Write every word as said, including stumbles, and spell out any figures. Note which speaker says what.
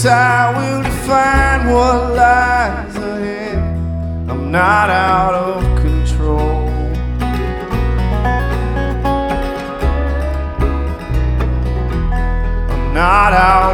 Speaker 1: I will define what lies ahead. I'm not out of control. I'm not out